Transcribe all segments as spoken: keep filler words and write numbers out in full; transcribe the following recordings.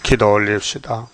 기도 올립시다.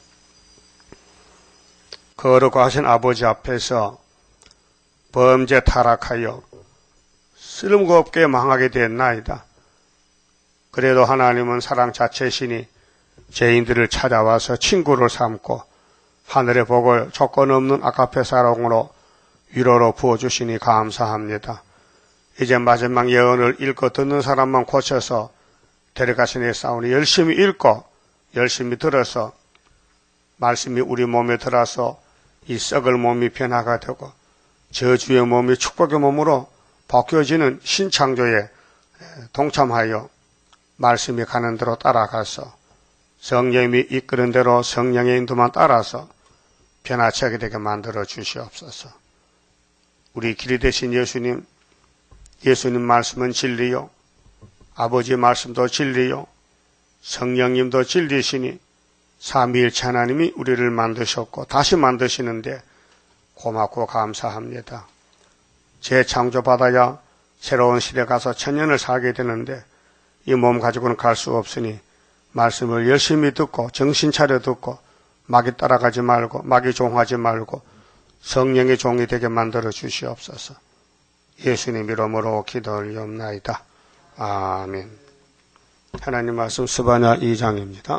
거룩하신 아버지 앞에서 범죄 타락하여 쓸모 없게 망하게 됐나이다. 그래도 하나님은 사랑 자체시니 죄인들을 찾아와서 친구를 삼고 하늘의 복을 조건 없는 아가페 사랑으로 위로로 부어주시니 감사합니다. 이제 마지막 예언을 읽고 듣는 사람만 고쳐서 데려가시니 싸우니 열심히 읽고 열심히 들어서 말씀이 우리 몸에 들어서 이 썩을 몸이 변화가 되고 저주의 몸이 축복의 몸으로 바뀌어지는 신창조에 동참하여 말씀이 가는 대로 따라가서 성령이 이끄는 대로 성령의 인도만 따라서 변화체하게 되게 만들어 주시옵소서. 우리 길이 되신 예수님, 예수님 말씀은 진리요, 아버지 말씀도 진리요, 성령님도 진리시니 삼위일체 하나님이 우리를 만드셨고 다시 만드시는데 고맙고 감사합니다. 재창조받아야 새로운 시대 가서 천년을 살게 되는데 이 몸 가지고는 갈 수 없으니 말씀을 열심히 듣고 정신 차려 듣고 마귀 따라가지 말고 마귀 종하지 말고 성령의 종이 되게 만들어 주시옵소서. 예수님 이름으로 기도 올리옵나이다. 아멘. 하나님 말씀 스바냐 이 장입니다.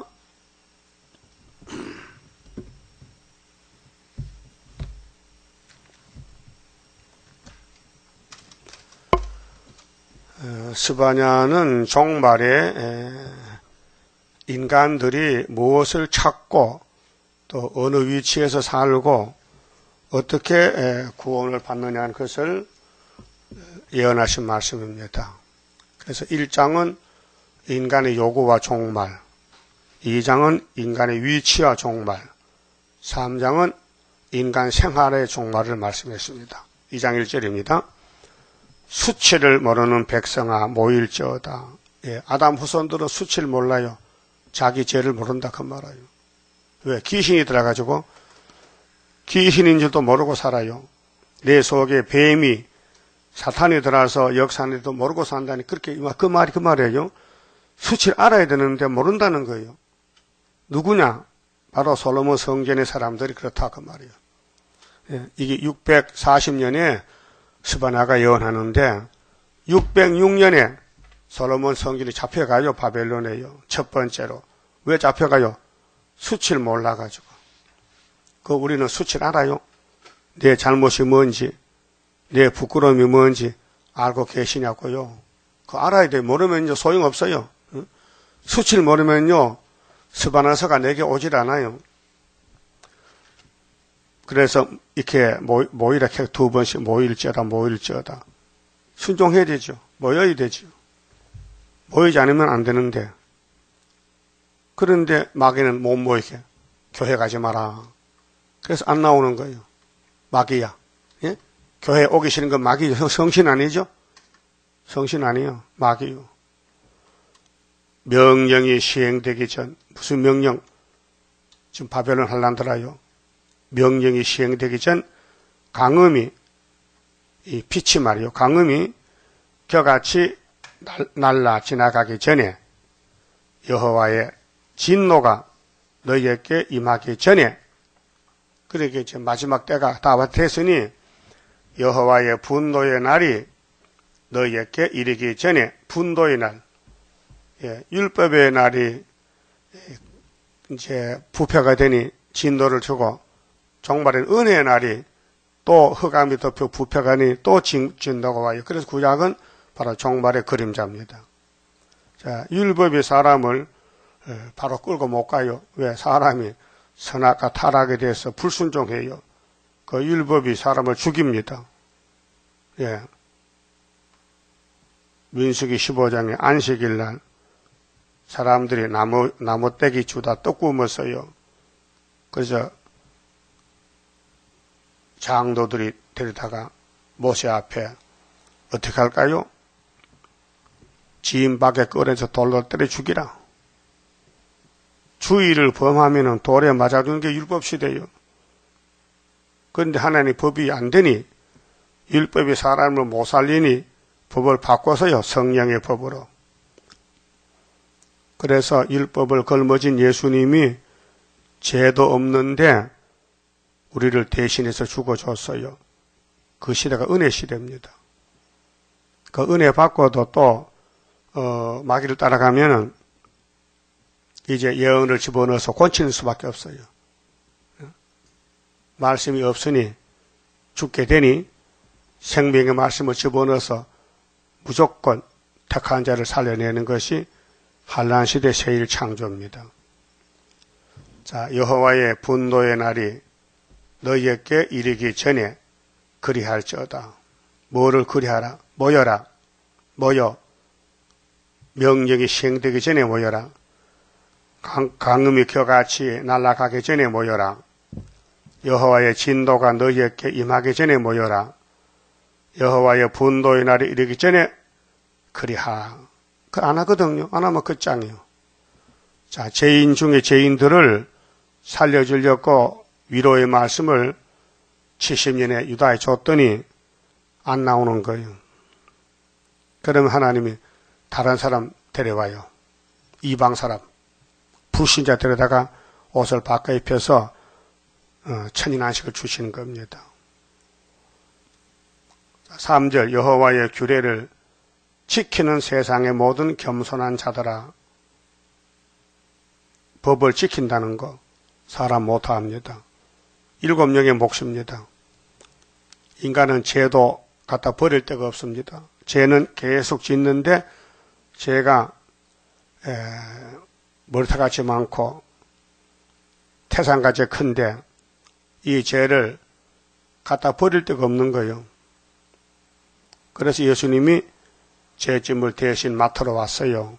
스바냐는 종말에 인간들이 무엇을 찾고 또 어느 위치에서 살고 어떻게 구원을 받느냐 하는 것을 예언하신 말씀입니다. 그래서 일 장은 인간의 요구와 종말, 이 장은 인간의 위치와 종말, 삼 장은 인간 생활의 종말을 말씀했습니다. 이 장 일 절입니다. 수치를 모르는 백성아 모일지어다. 예, 아담 후손들은 수치를 몰라요. 자기 죄를 모른다 그 말이에요. 왜? 귀신이 들어가지고 귀신인 줄도 모르고 살아요. 내 속에 뱀이 사탄이 들어와서 역사하는데도 모르고 산다니 그렇게 그 말이 그 말이에요. 수치를 알아야 되는데 모른다는 거예요. 누구냐? 바로 솔로몬 성전의 사람들이 그렇다 그 말이에요. 예, 이게 육백사십 년에 스바냐가 예언하는데 육백육 년에 솔로몬 성전이 잡혀가요. 바벨론에요. 첫 번째로. 왜 잡혀가요? 수치를 몰라가지고. 그 우리는 수치를 알아요. 내 잘못이 뭔지, 내 부끄러움이 뭔지 알고 계시냐고요. 그거 알아야 돼요. 모르면요 소용없어요. 응? 수치를 모르면요 스바냐서가 내게 오질 않아요. 그래서 이렇게 모, 모이라 두 번씩 모일지어다 모일지어다 순종해야 되죠. 모여야 되죠. 모이지 않으면 안 되는데 그런데 마귀는 못 모이게 교회 가지 마라. 그래서 안 나오는 거예요. 마귀야. 예? 교회 오기 싫은 건 마귀 성신 아니죠? 성신 아니에요. 마귀요. 명령이 시행되기 전 무슨 명령? 지금 바벨론 한란들아요. 명령이 시행되기 전 강음이 이 빛이 말이요. 강음이 겨같이 날라 지나가기 전에 여호와의 진노가 너희에게 임하기 전에 그렇게 이제 마지막 때가 다 됐으니 여호와의 분노의 날이 너희에게 이르기 전에 분노의 날, 예, 율법의 날이 이제 부패가 되니 진노를 주고 종말엔 은혜의 날이 또 흑암이 덮여 부패가니 또 진노가 와요. 그래서 구약은 바로 종말의 그림자입니다. 자, 율법이 사람을 바로 끌고 못 가요. 왜? 사람이 선악과 타락에 대해서 불순종해요. 그 율법이 사람을 죽입니다. 예. 민수기 십오 장에 안식일 날 사람들이 나무, 나무 떼기 주다 떡 구웠어요. 그래서 장도들이 데리다가 모세 앞에 어떻게 할까요? 지인 밖에 꺼내서 돌로 때려 죽이라. 주의를 범하면 돌에 맞아주는 게 율법시대예요. 그런데 하나님 법이 안 되니 율법이 사람을 못 살리니 법을 바꿔서요. 성령의 법으로. 그래서 율법을 걸머진 예수님이 죄도 없는데 우리를 대신해서 죽어줬어요. 그 시대가 은혜 시대입니다. 그 은혜 받고도 또 어, 마귀를 따라가면은 이제 예언을 집어넣어서 곤치는 수밖에 없어요. 말씀이 없으니 죽게 되니 생명의 말씀을 집어넣어서 무조건 택한 자를 살려내는 것이 환난 시대 세일 창조입니다. 자, 여호와의 분노의 날이 너희에게 이르기 전에 그리할지어다. 뭐를 그리하라? 모여라. 모여. 명령이 시행되기 전에 모여라. 강, 강음이 겨같이 날아가기 전에 모여라. 여호와의 진도가 너희에게 임하기 전에 모여라. 여호와의 분노의 날이 이르기 전에 그리하라. 그 안 하거든요. 안 하면 끝장이요. 자, 죄인 중에 죄인들을 살려주려고 위로의 말씀을 칠십 년에 유다에 줬더니 안 나오는 거예요. 그러면 하나님이 다른 사람 데려와요. 이방 사람, 불신자 데려다가 옷을 바꿔 입혀서 천인안식을 주시는 겁니다. 삼 절 여호와의 규례를 지키는 세상의 모든 겸손한 자들아. 법을 지킨다는 거 사람 못합니다. 일곱 명의 몫입니다. 인간은 죄도 갖다 버릴 데가 없습니다. 죄는 계속 짓는데 죄가 에, 머리털같이 많고 태산같이 큰데 이 죄를 갖다 버릴 데가 없는 거예요. 그래서 예수님이 죄짐을 대신 맡으러 왔어요.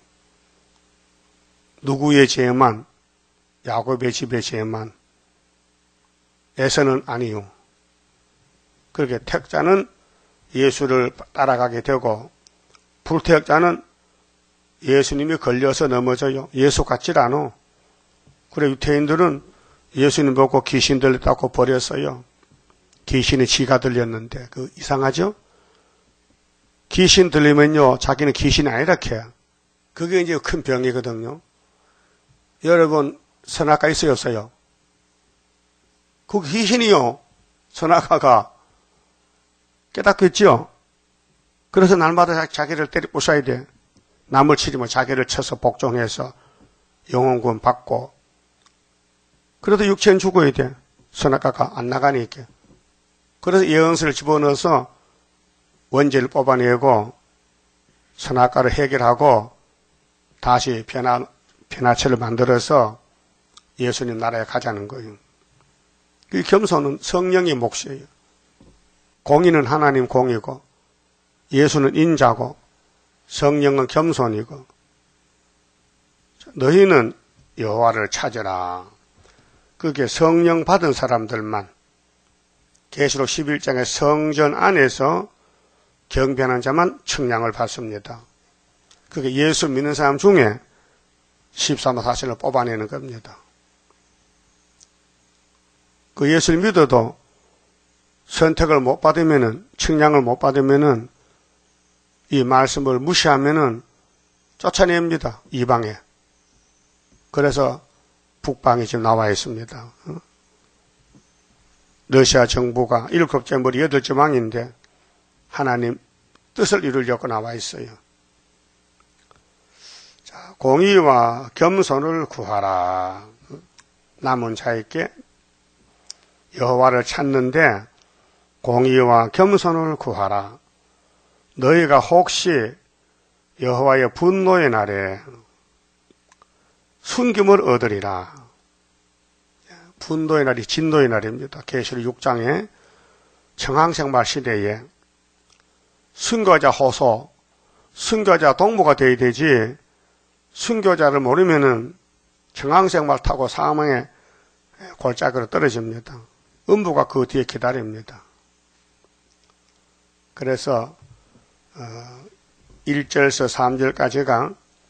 누구의 죄만? 야곱의 집의 죄만. 에서는 아니요. 그렇게 택자는 예수를 따라가게 되고 불택자는 예수님이 걸려서 넘어져요. 예수 같질 않아. 그래 유태인들은 예수님 보고 귀신 들렸다고 버렸어요. 귀신이 지가 들렸는데 그 이상하죠? 귀신 들리면요 자기는 귀신이 아니라 캐. 그게 이제 큰 병이거든요. 여러분 선악가 있어요 없어요? 그 귀신이요 선악가가 깨닫겠죠? 그래서 날마다 자기를 때려 부숴야 돼. 남을 치리면 자기를 쳐서 복종해서 영혼구원 받고 그래도 육체는 죽어야 돼. 선악가가 안 나가니까. 그래서 예언서를 집어넣어서 원죄를 뽑아내고 선악가를 해결하고 다시 변화, 변화체를 만들어서 예수님 나라에 가자는 거예요. 그 겸손은 성령의 몫이에요. 공의는 하나님 공이고 예수는 인자고 성령은 겸손이고 너희는 여호와를 찾으라. 그게 성령 받은 사람들만 계시록 십일 장의 성전 안에서 경배하는 자만 측량을 받습니다. 그게 예수 믿는 사람 중에 십삼 호 사신을 뽑아내는 겁니다. 그 예수를 믿어도 선택을 못 받으면은, 측량을 못 받으면은, 이 말씀을 무시하면은 쫓아냅니다. 이방에. 그래서 북방이 지금 나와 있습니다. 러시아 정부가 일곱째 머리 여덟째 망인데 하나님 뜻을 이루려고 나와 있어요. 자, 공의와 겸손을 구하라. 남은 자에게 여호와를 찾는데 공의와 겸손을 구하라. 너희가 혹시 여호와의 분노의 날에 순김을 얻으리라. 분노의 날이 진노의 날입니다. 계시록 육 장에 청항생활 시대에 순교자 호소, 순교자 동무가 되어야 되지 순교자를 모르면은 청항생활 타고 사망의 골짜기로 떨어집니다. 음부가 그 뒤에 기다립니다. 그래서 일 절에서 삼 절까지가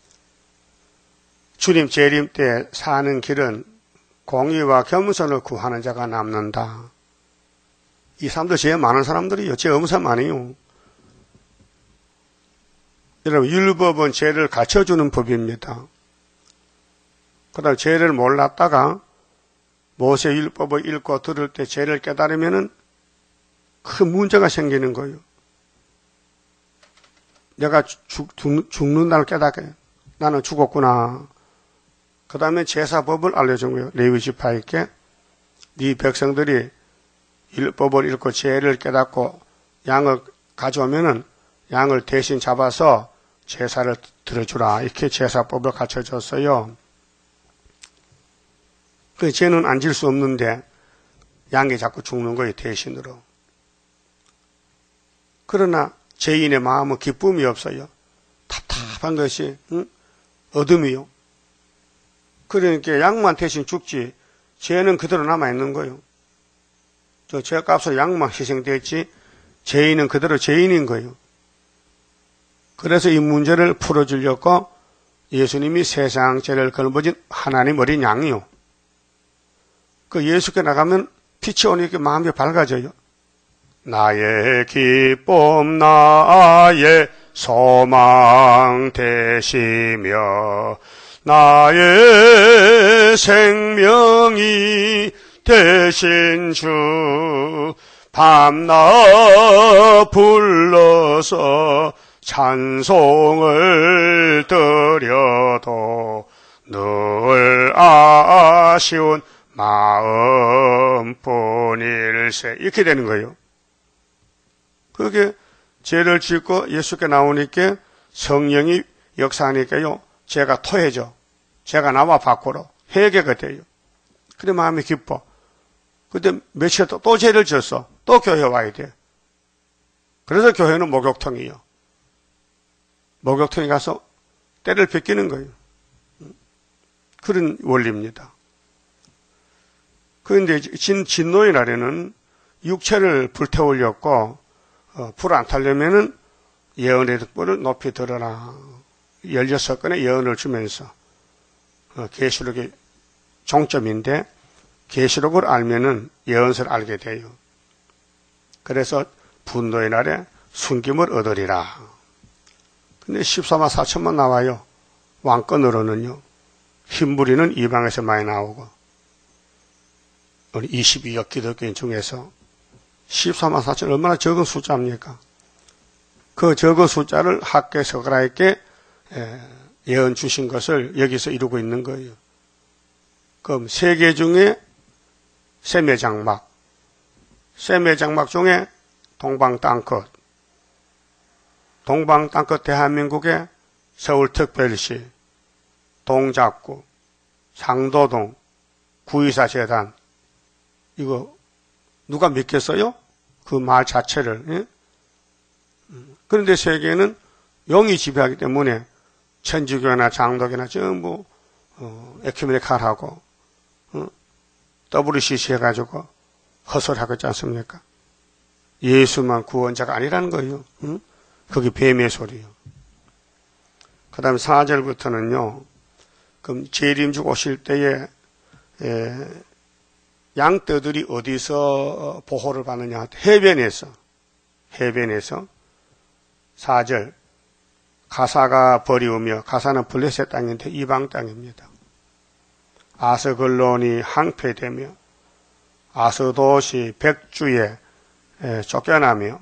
주님 재림 때 사는 길은 공의와 겸손을 구하는 자가 남는다. 이 사람들 죄 많은 사람들이요. 죄 없는 사람 아니에요. 여러분 율법은 죄를 갖춰주는 법입니다. 그다음 죄를 몰랐다가 모세 율법을 읽고 들을 때 죄를 깨달으면은 큰 문제가 생기는 거예요. 내가 죽, 죽, 죽는 날 깨닫게 나는 죽었구나. 그 다음에 제사법을 알려준 거예요. 레위 지파에게 네 백성들이 율법을 읽고 죄를 깨닫고 양을 가져오면은 양을 대신 잡아서 제사를 들어주라. 이렇게 제사법을 갖춰줬어요. 그 죄는 안 질 수 없는데 양이 자꾸 죽는 거예요. 대신으로. 그러나 죄인의 마음은 기쁨이 없어요. 답답한 것이 응? 어둠이요. 그러니까 양만 대신 죽지 죄는 그대로 남아있는 거예요. 저 죄값으로 양만 희생됐지 죄인은 그대로 죄인인 거예요. 그래서 이 문제를 풀어주려고 예수님이 세상 죄를 걸머진 하나님 어린 양이요. 그 예수께 나가면 빛이 오니까 마음이 밝아져요. 나의 기쁨 나의 소망 되시며 나의 생명이 되신 주 밤낮 불러서 찬송을 드려도 늘 아쉬운 마음뿐일세. 이렇게 되는 거예요. 그게 죄를 짓고 예수께 나오니까 성령이 역사하니까요. 죄가 토해져. 죄가 나와 밖으로 회개가 돼요. 그래 마음이 기뻐. 근데 며칠 또, 또 죄를 졌어. 또 교회 와야 돼. 그래서 교회는 목욕통이에요. 목욕통에 가서 때를 뺏기는 거예요. 그런 원리입니다. 그런데 진, 진노의 날에는 육체를 불태우려고 어, 불 안 타려면은 예언의 득보를 높이 들어라. 열여섯 건의 예언을 주면서 어, 계시록의 종점인데 계시록을 알면은 예언서를 알게 돼요. 그래서 분노의 날에 숨김을 얻으리라. 근데 십사만 사천만 나와요. 왕권으로는요. 흰부리는 이방에서 많이 나오고 우리 이십이억 기독교인 중에서 십사만 사천 얼마나 적은 숫자입니까? 그 적은 숫자를 학계 서가라에게 예언 주신 것을 여기서 이루고 있는 거예요. 그럼 세 개 중에 세매장막, 세매장막 중에 동방 땅끝, 동방 땅끝 대한민국의 서울특별시, 동작구, 상도동, 구이사 재단, 이거 누가 믿겠어요? 그 말 자체를. 예? 그런데 세계는 영이 지배하기 때문에 천주교나 장독이나 전부 어, 에큐메니칼하고 어? 더블유씨씨 해가지고 헛소리하고 있지 않습니까? 예수만 구원자가 아니라는 거예요. 응? 그게 뱀의 소리예요. 그 다음에 사 절부터는요. 그럼 재림주 오실 때에 에, 양떼들이 어디서 보호를 받느냐? 해변에서. 해변에서. 사 절. 가사가 버리우며, 가사는 블레셋 땅인데 이방 땅입니다. 아스글론이 항폐되며, 아스돗이 백주에 쫓겨나며,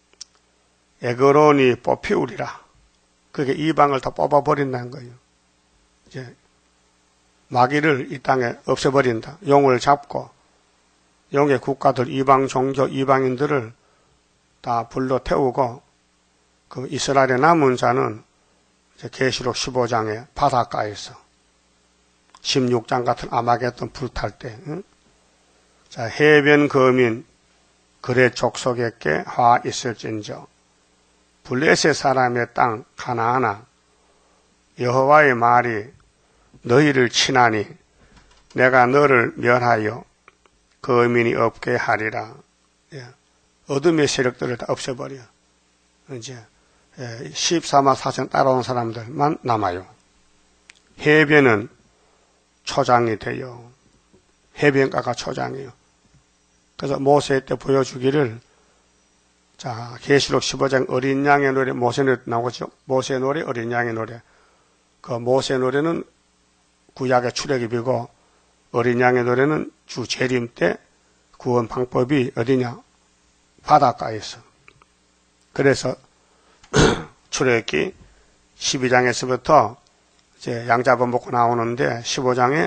에그론이 뽑히우리라. 그게 이방을 다 뽑아버린다는 거예요. 이제 마귀를 이 땅에 없애버린다. 용을 잡고, 용의 국가들, 이방 종교, 이방인들을 다 불러 태우고, 그 이스라엘의 남은 자는 계시록 십오 장에 바닷가에서 십육 장 같은 아마겟돈 불탈 때, 응? 자, 해변 거민 그레 족속에게 화 있을진저 블레셋 사람의 땅 가나안아 여호와의 말이 너희를 치나니 내가 너를 멸하여 거민이 없게 하리라. 예. 어둠의 세력들을 다 없애버려. 이제 십사만 사천 따라온 사람들만 남아요. 해변은 초장이 돼요. 해변가가 초장이에요. 그래서 모세 때 보여주기를, 자, 계시록 십오 장 어린 양의 노래, 모세 노래 나오죠. 모세 노래, 어린 양의 노래. 그 모세 노래는 구약의 출애굽이고 어린 양의 노래는 주 재림 때 구원 방법이 어디냐? 바닷가에서. 그래서 출애굽기 십이 장에서부터 이제 양 잡아먹고 나오는데 십오 장에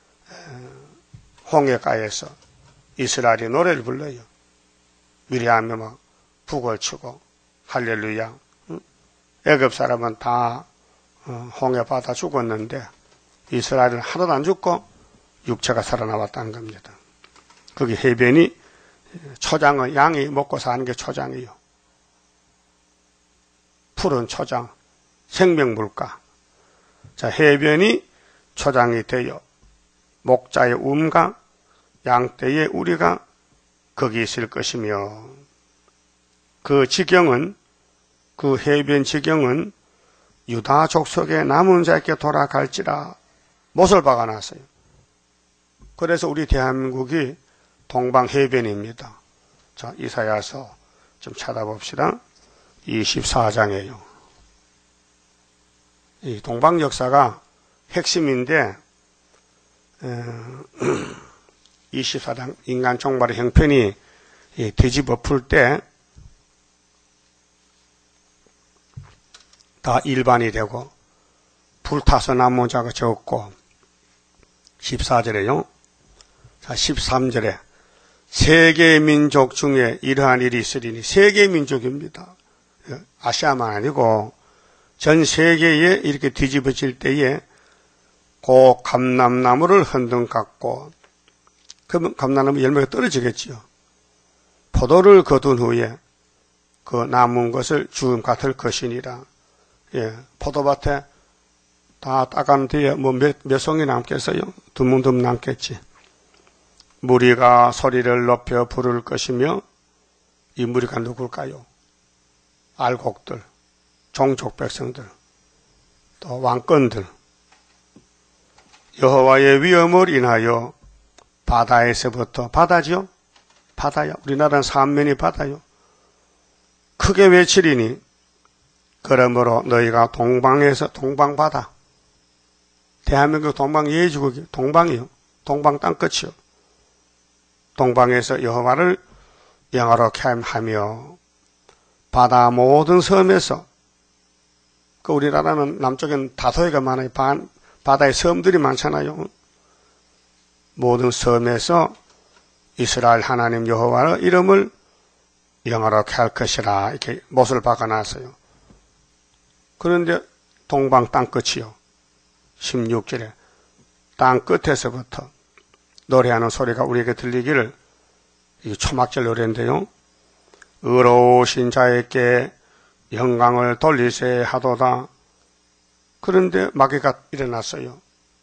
홍해가에서 이스라엘이 노래를 불러요. 미리암이 막 북을 치고 할렐루야. 애굽 사람은 다 홍해 바다 죽었는데 이스라엘은 하나도 안 죽고 육체가 살아나왔다는 겁니다. 거기 해변이 초장은 양이 먹고 사는 게 초장이요. 푸른 초장, 생명물가. 자, 해변이 초장이 되어 목자의 움과 양떼의 우리가 거기 있을 것이며 그 지경은 그 해변 지경은 유다 족속의 남은 자에게 돌아갈지라 못을 박아놨어요. 그래서 우리 대한민국이 동방해변입니다. 자, 이사야서 좀 찾아봅시다. 이십사 장이에요. 이 동방 역사가 핵심인데 이십사 장 인간 종말의 형편이 뒤집어 풀 때 다 일반이 되고 불타서 남은 자가 적고 십사 절에요. 자, 십삼 절에 세계 민족 중에 이러한 일이 있으리니 세계 민족입니다. 아시아만 아니고 전 세계에 이렇게 뒤집어질 때에 고 감람나무를 흔든 같고 그러면 감람나무 열매가 떨어지겠지요. 포도를 거둔 후에 그 남은 것을 주음 같을 것이니라. 예, 포도밭에 다 따간 뒤에 뭐 몇, 몇 송이 남겠어요? 드문드문 남겠지. 무리가 소리를 높여 부를 것이며 이 무리가 누굴까요? 알곡들, 종족 백성들, 또 왕권들. 여호와의 위엄을 인하여 바다에서부터 바다죠? 바다야. 우리나라는 삼면이 바다요. 크게 외치리니 그러므로 너희가 동방에서 동방바다 대한민국 동방 예주국이 동방이요. 동방 땅끝이요. 동방에서 여호와를 영화롭게 하며 바다 모든 섬에서 그 우리나라는 남쪽에는 다소해가 많아요. 반, 바다에 섬들이 많잖아요. 모든 섬에서 이스라엘 하나님 여호와의 이름을 영화롭게 할 것이라 이렇게 못을 박아놨어요. 그런데 동방 땅끝이요. 십육 절에 땅끝에서부터 노래하는 소리가 우리에게 들리기를 이 초막절 노래인데요. 의로우신 자에게 영광을 돌리세 하도다. 그런데 마귀가 일어났어요.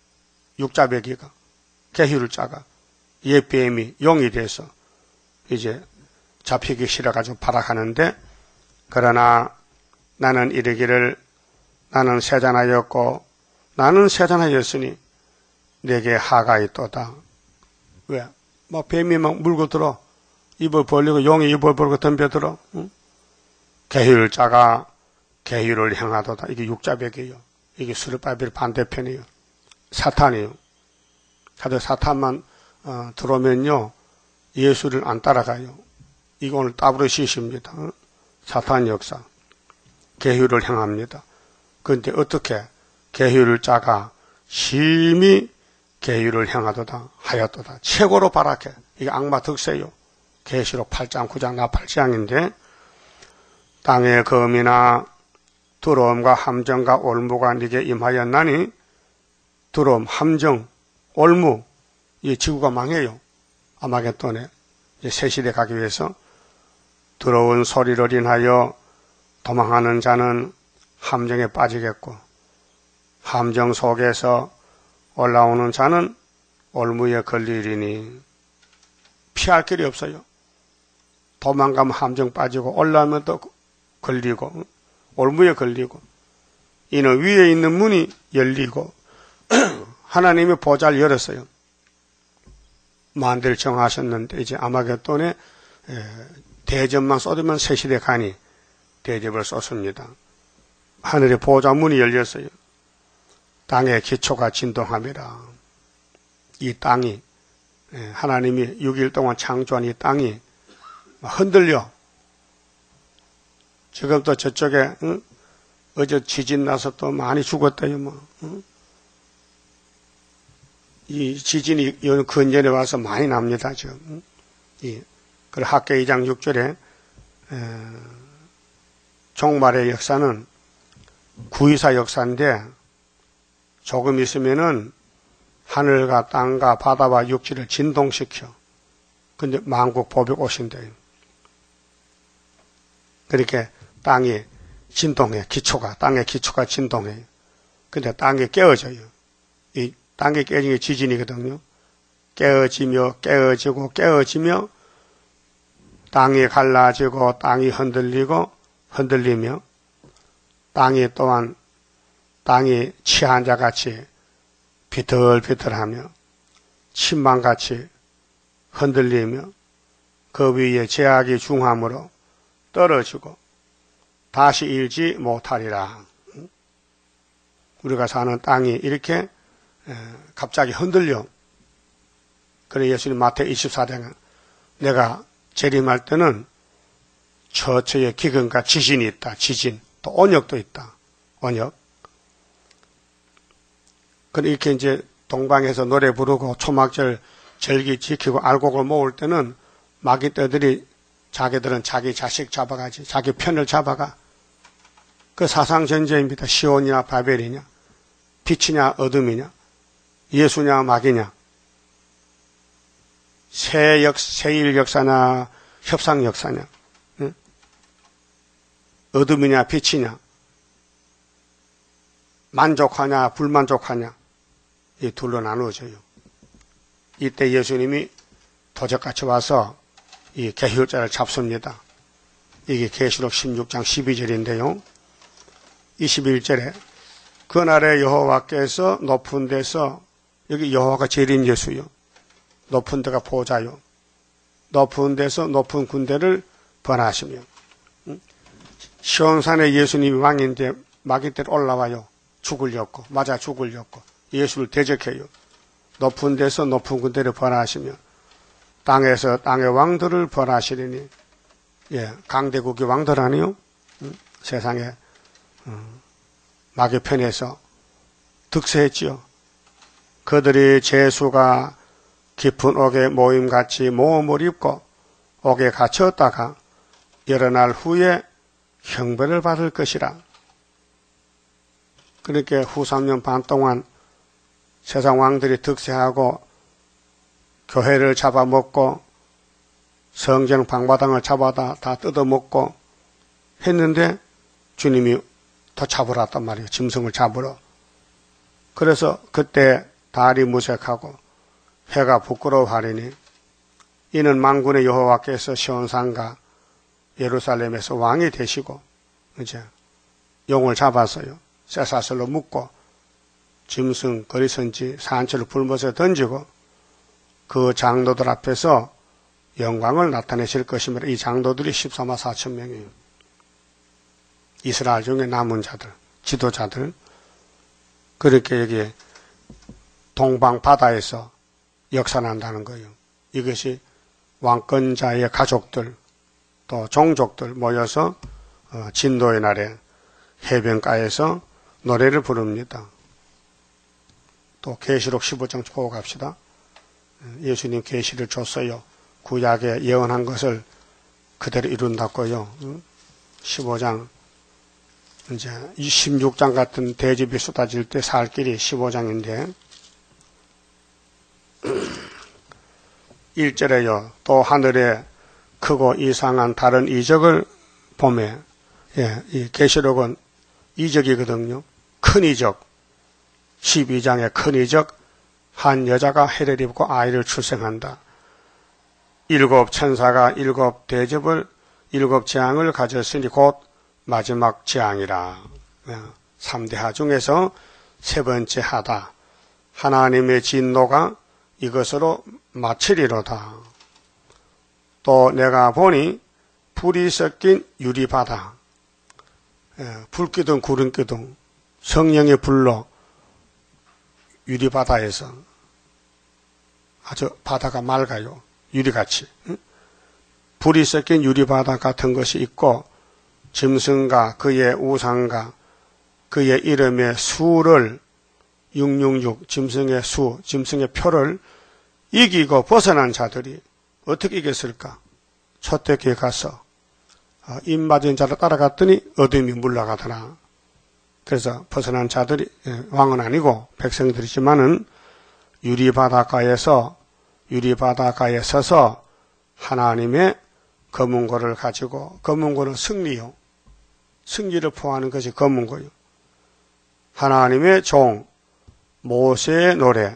육자배기가 계휼을 짜가 옛뱀이 용이 돼서 이제 잡히기 싫어가지고 발악하는데 그러나 나는 이르기를 나는 세잔하였고 나는 세잔하였으니 내게 하가 있도다. 왜? 막 뱀이 막 물고 들어 입을 벌리고 용이 입을 벌리고 덤벼들어. 응? 계휼을 짜가 계휼을 향하도다. 이게 육자백이에요. 이게 스룹바벨 반대편이에요. 사탄이에요. 다들 사탄만 어, 들어오면요 예수를 안 따라가요. 이거 오늘 따브로 시십니다. 어? 사탄 역사. 계휼을 향합니다. 그런데 어떻게 계휼을 짜가 심히 계율을 향하도다 하였도다. 최고로 바라게. 이게 악마 득세요. 계시록 팔 장, 구 장, 나 팔 장인데 땅의 검이나 두려움과 함정과 올무가 네게 임하였나니 두려움, 함정, 올무 이 지구가 망해요. 아마겟돈에 새 시대 가기 위해서 두려운 소리를 인하여 도망하는 자는 함정에 빠지겠고 함정 속에서 올라오는 자는 올무에 걸리리니 피할 길이 없어요. 도망가면 함정 빠지고 올라오면 또 걸리고 올무에 걸리고 이는 위에 있는 문이 열리고 하나님이 보좌를 열었어요. 만대를 정하셨는데 이제 아마겟돈에 대접만 쏟으면 새시대 가니 대접을 쏟습니다. 하늘의 보좌 문이 열렸어요. 땅의 기초가 진동함이라. 이 땅이, 하나님이 육 일 동안 창조한 이 땅이 흔들려. 지금 또 저쪽에 응? 어제 지진 나서 또 많이 죽었다요. 뭐. 응? 이 지진이 근전에 와서 많이 납니다. 지금. 응? 이, 그 학계 이 장 육 절에 에, 종말의 역사는 구이사 역사인데 조금 있으면은 하늘과 땅과 바다와 육지를 진동시켜. 근데 만국 보복 오신대요. 그렇게 땅이 진동해. 기초가, 땅의 기초가 진동해요. 근데 땅이 깨어져요. 이 땅이 깨지는 게 지진이거든요. 깨어지며 깨어지고 깨어지며 땅이 갈라지고 땅이 흔들리고 흔들리며 땅이 또한 땅이 취한 자 같이 비틀비틀하며 침망같이 흔들리며 그 위에 제약이 중함으로 떨어지고 다시 일지 못하리라. 우리가 사는 땅이 이렇게 갑자기 흔들려. 그래 예수님 마태 이십사 장에 내가 재림할 때는 처처에 기근과 지진이 있다. 지진. 또 온역도 있다. 온역. 그래 이렇게 이제 동방에서 노래 부르고 초막절 절기 지키고 알곡을 모을 때는 마귀떼들이 자기들은 자기 자식 잡아가지 자기 편을 잡아가. 그 사상전쟁입니다. 시온이냐 바벨이냐 빛이냐 어둠이냐 예수냐 마귀냐 세역, 세일 역사냐 협상 역사냐 응? 어둠이냐 빛이냐 만족하냐 불만족하냐 이 둘로 나누어져요. 이때 예수님이 도적같이 와서 이 계율자를 잡습니다. 이게 계시록 십육 장 십이 절인데요. 이십일 절에 그날에 여호와께서 높은 데서 여기 여호와가 제일인 예수요. 높은 데가 보좌요. 높은 데서 높은 군대를 번하시며 시온산에 예수님이 왕인데 마귀떼로 올라와요. 죽으려고 맞아 죽으려고 예수를 대적해요. 높은 데서 높은 군대를 번하시며 땅에서 땅의 왕들을 벌하시리니 예, 강대국의 왕들 아니요? 음, 세상에 음, 마귀 편에서 득세했지요. 그들이 제수가 깊은 옥에 모임같이 모험을 입고 옥에 갇혔다가 여러 날 후에 형벌을 받을 것이라. 그렇게 후 삼 년 반 동안 세상 왕들이 득세하고 교회를 잡아먹고 성전 방바닥을 잡아다 다 뜯어먹고 했는데 주님이 더 잡으러 왔단 말이에요. 짐승을 잡으러. 그래서 그때 달이 무색하고 해가 부끄러워하리니 이는 만군의 여호와께서 시온산과 예루살렘에서 왕이 되시고 이제 용을 잡아서요. 쇠사슬로 묶고 짐승 거리선지 산채를 불못에 던지고 그 장로들 앞에서 영광을 나타내실 것이며 이 장로들이 십사만 사천 명이에요. 이스라엘 중에 남은 자들, 지도자들. 그렇게 여기 동방 바다에서 역사난다는 거예요. 이것이 왕권자의 가족들 또 종족들 모여서 진도의 날에 해변가에서 노래를 부릅니다. 또 계시록 십오 장 보고 갑시다. 예수님 계시를 줬어요. 구약에 예언한 것을 그대로 이룬다고요. 십오 장 이제 십육 장 같은 대접이 쏟아질 때 살 길이 십오 장인데 일 절에요. 또 하늘에 크고 이상한 다른 이적을 보매 예, 이 계시록은 이적이거든요. 큰 이적. 십이 장의 큰 이적. 한 여자가 해를 입고 아이를 출생한다. 일곱 천사가 일곱 대접을 일곱 재앙을 가졌으니 곧 마지막 재앙이라. 삼 대 하 중에서 세 번째 하다. 하나님의 진노가 이것으로 마치리로다. 또 내가 보니 불이 섞인 유리바다. 불기둥 구름기둥 성령의 불로 유리바다에서 아주 바다가 맑아요. 유리같이. 불이 섞인 유리바다 같은 것이 있고 짐승과 그의 우상과 그의 이름의 수를 육육육 짐승의 수, 짐승의 표를 이기고 벗어난 자들이 어떻게 이겼을까? 초대교회 가서 입 맞은 자를 따라갔더니 어둠이 물러가더라. 그래서 벗어난 자들이 왕은 아니고 백성들이지만은 유리바닷가에서 유리바닷가에 서서 하나님의 검은고를 가지고, 검은고는 승리요. 승리를 포함하는 것이 검은고요. 하나님의 종 모세의 노래,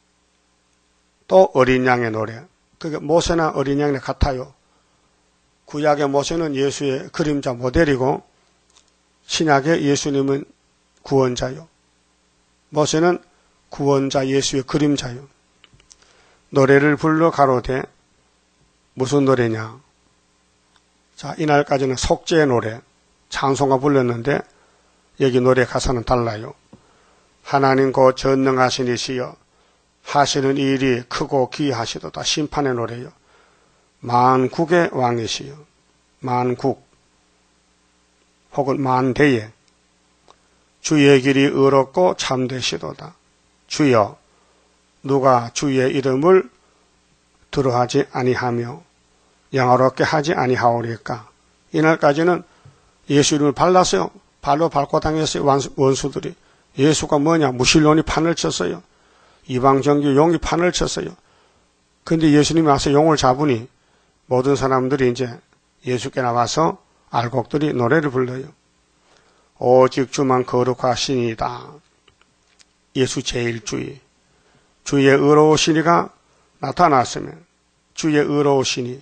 또 어린 양의 노래. 그게 모세나 어린 양이 같아요. 구약의 모세는 예수의 그림자 모델이고 신약의 예수님은 구원자요. 모세는 구원자 예수의 그림자요. 노래를 불러 가로되 무슨 노래냐? 자, 이날까지는 속죄의 노래, 찬송가 불렀는데 여기 노래 가사는 달라요. 하나님 곧 전능하신 이시여 하시는 일이 크고 귀하시도다. 심판의 노래요. 만국의 왕이시여, 만국 혹은 만대의 주의 길이 의롭고 참되시도다. 주여 누가 주의 이름을 들어하지 아니하며 영화롭게 하지 아니하오리까. 이날까지는 예수 이름을 발랐어요. 발로 밟고 당했어요. 원수들이. 예수가 뭐냐? 무신론이 판을 쳤어요. 이방정교 용이 판을 쳤어요. 그런데 예수님이 와서 용을 잡으니 모든 사람들이 이제 예수께 나와서 알곡들이 노래를 불러요. 오직 주만 거룩하시니이다. 예수 제일주의. 주의 의로우시니가 나타났으면 주의 의로우시니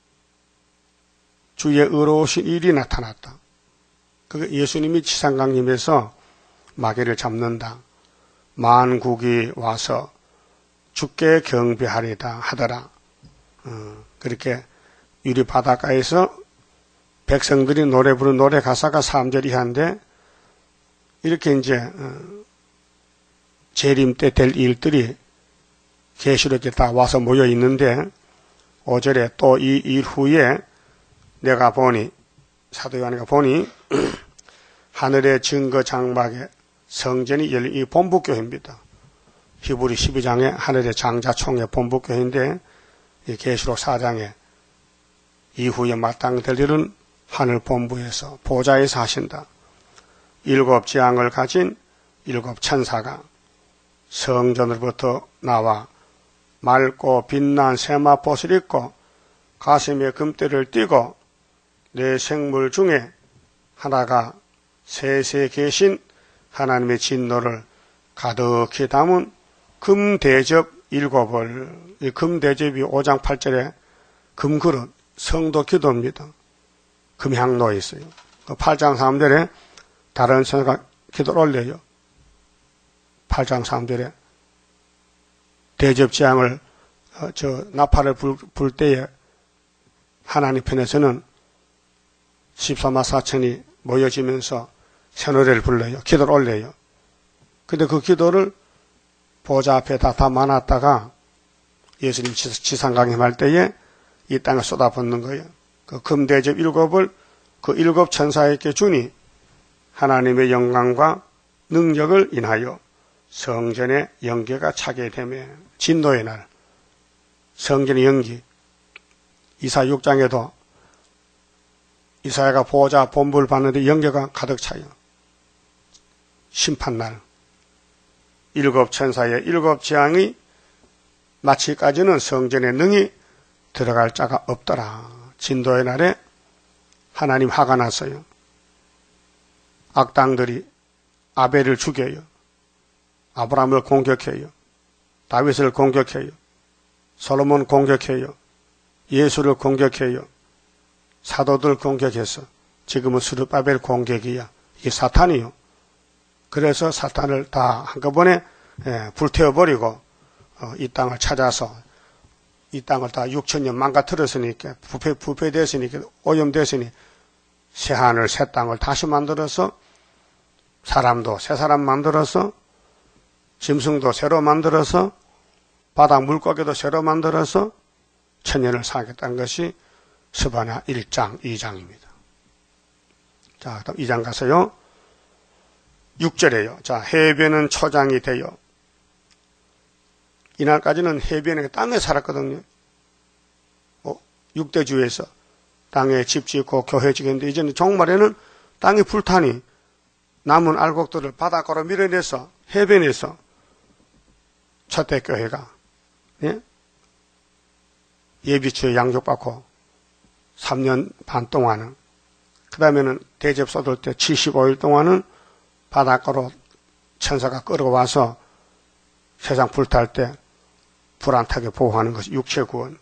주의 의로우신 일이 나타났다. 그게 예수님이 지상강림에서 마귀를 잡는다. 만국이 와서 주께 경배하리다 하더라. 어, 그렇게 유리 바닷가에서 백성들이 노래 부르는 노래 가사가 삼 절이 한데 이렇게 이제 어, 재림 때 될 일들이 계시록에 다 와서 모여 있는데 오 절에 또 이 일 후에 내가 보니 사도 요한이가 보니 하늘의 증거 장막에 성전이 열린 이 본부교회입니다. 히브리 십이 장에 하늘의 장자총회 본부교회인데 이 계시록 사 장에 이후에 마땅될 일은 하늘 본부에서 보좌에서 하신다. 일곱 재앙을 가진 일곱 천사가 성전으로부터 나와 맑고 빛난 세마포를 입고 가슴에 금대를 띠고 네 생물 중에 하나가 셋에 계신 하나님의 진노를 가득히 담은 금대접 일곱을, 이 금대접이 오 장 팔 절에 금그릇, 성도 기도입니다. 금향로에 있어요. 팔 장 삼 절에 다른 천사가 기도를 올려요. 팔 장 삼 절에 대접재앙을 어, 저 나팔을 불, 불 때에 하나님 편에서는 십삼만 사천이 모여지면서 새 노래를 불러요. 기도를 올려요. 근데 그 기도를 보좌 앞에 다 담아놨다가 예수님 지상강림할 때에 이 땅에 쏟아붓는 거예요. 그 금대접 일곱을 그 일곱 천사에게 주니 하나님의 영광과 능력을 인하여 성전의 연기가 차게 되며 진노의 날 성전의 연기 이사 육 장에도 이사야가 보호자 본부를 봤는데 연기가 가득 차요. 심판날 일곱 천사의 일곱 재앙이 마치까지는 성전에 능히 들어갈 자가 없더라. 진도의 날에 하나님 화가 났어요. 악당들이 아벨을 죽여요. 아브라함을 공격해요. 다윗을 공격해요. 솔로몬 공격해요. 예수를 공격해요. 사도들 공격해서 지금은 스룹바벨 공격이야. 이게 사탄이요. 그래서 사탄을 다 한꺼번에 예, 불태워버리고 어, 이 땅을 찾아서 이 땅을 다 육천 년 망가뜨렸으니까 부패, 부패됐으니까 오염됐으니 새 하늘 새 땅을 다시 만들어서 사람도 새 사람 만들어서 짐승도 새로 만들어서 바다 물고기도 새로 만들어서 천년을 살겠다는 것이 스바냐 일 장, 이 장입니다. 자, 그다음 이 장 가서요. 육 절에요. 자, 해변은 초장이 되어. 이날까지는 해변에 땅에 살았거든요. 어, 육대주에서 땅에 집 짓고 교회 짓는데 이제는 종말에는 땅이 불타니 남은 알곡들을 바닷가로 밀어내서 해변에서 첫대 교회가 예? 예비추에 양육받고 삼 년 반 동안은, 그 다음에는 대접 쏟을 때 칠십오 일 동안은 바닷가로 천사가 끌어와서 세상 불탈 때 불안타게 보호하는 것이 육체 구원.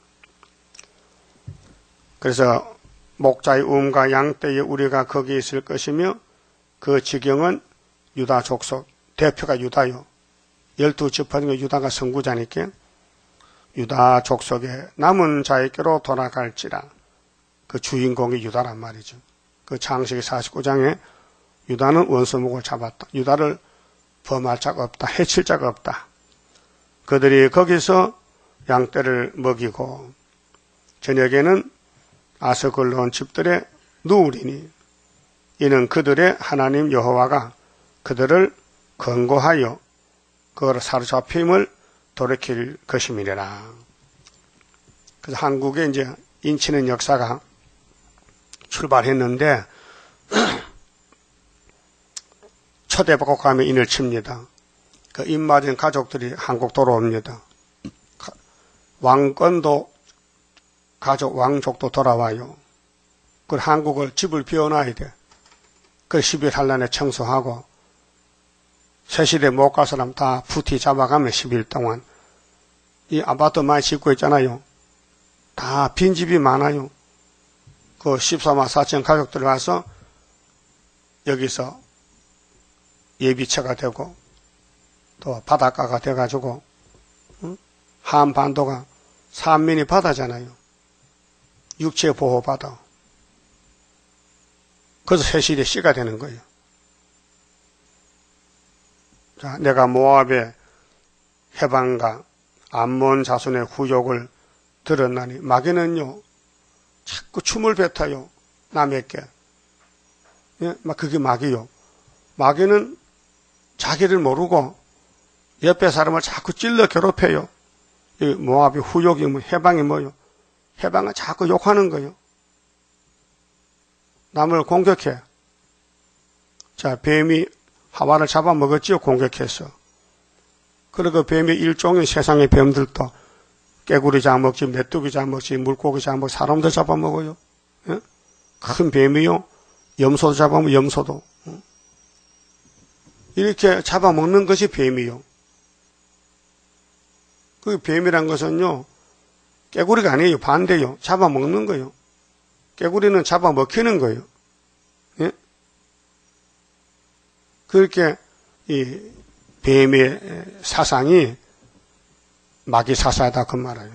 그래서 목자의 음과 양떼의 우리가 거기에 있을 것이며 그 지경은 유다 족속, 대표가 유다요. 열두 지파 중에 유다가 선구자니까 유다 족속의 남은 자에게로 돌아갈지라. 그 주인공이 유다란 말이죠. 그 창세기 사십구 장에 유다는 원수목을 잡았다. 유다를 범할 자가 없다. 해칠 자가 없다. 그들이 거기서 양떼를 먹이고 저녁에는 아스글론 집들에 누우리니 이는 그들의 하나님 여호와가 그들을 권고하여 그걸 사로잡힘을 돌이킬 것임이니라. 그래서 한국에 이제 인치는 역사가 출발했는데 초대받고 가면 인을 칩니다. 그 입맞은 가족들이 한국 돌아옵니다. 왕권도 가족, 왕족도 돌아와요. 그 한국을 집을 비워놔야 돼. 그 십 일 한란에 청소하고 새시대 못 갈 사람 다 부티 잡아가면 십 일 동안 이 아파트 많이 짓고 있잖아요. 다 빈집이 많아요. 그 십사만 사천 가족들 와서 여기서 예비처가 되고 또 바닷가가 돼가지고 응? 한반도가 삼면이 바다잖아요. 육체 보호받아. 그래서 새시대 씨가 되는 거예요. 자, 내가 모압의 해방과 암몬 자손의 후욕을 들었나니 마귀는요 자꾸 춤을 뱉어요. 남에게. 예? 막 그게 마귀요. 마귀는 자기를 모르고 옆에 사람을 자꾸 찔러 괴롭혀요. 이 모압의 후욕이 뭐 해방이 뭐요? 해방은 자꾸 욕하는 거예요. 남을 공격해. 자, 뱀이 하와를 잡아먹었지요. 공격해서. 그리고 뱀의 일종인 세상의 뱀들도 깨구리 잡아먹지, 메뚜기 잡아먹지, 물고기 잡아먹지, 사람도 잡아먹어요. 예? 큰 뱀이요. 염소도 잡아먹으면 염소도. 이렇게 잡아먹는 것이 뱀이요. 그 뱀이란 것은요, 깨구리가 아니에요. 반대요. 잡아먹는 거예요. 깨구리는 잡아먹히는 거예요. 예? 그렇게 이 뱀의 사상이 마귀 사사다 그 말이에요.